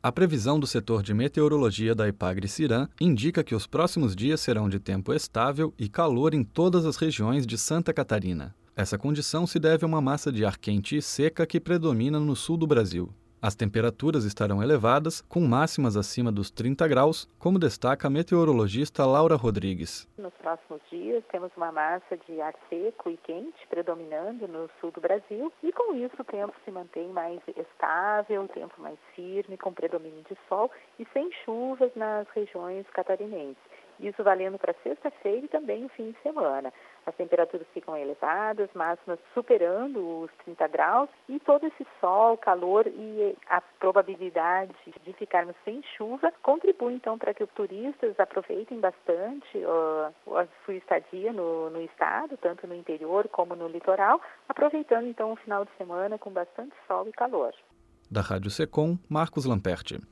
A previsão do setor de meteorologia da Epagre-Ciran indica que os próximos dias serão de tempo estável e calor em todas as regiões de Santa Catarina. Essa condição se deve a uma massa de ar quente e seca que predomina no sul do Brasil. As temperaturas estarão elevadas, com máximas acima dos 30 graus, como destaca a meteorologista Laura Rodrigues. Nos próximos dias temos uma massa de ar seco e quente predominando no sul do Brasil e com isso o tempo se mantém mais estável, o tempo mais firme, com predomínio de sol e sem chuvas nas regiões catarinenses. Isso valendo para sexta-feira e também o fim de semana. As temperaturas ficam elevadas, máximas superando os 30 graus e todo esse sol, calor e a probabilidade de ficarmos sem chuva contribui então para que os turistas aproveitem bastante a sua estadia no estado, tanto no interior como no litoral, aproveitando então o final de semana com bastante sol e calor. Da Rádio Secom, Marcos Lamperti.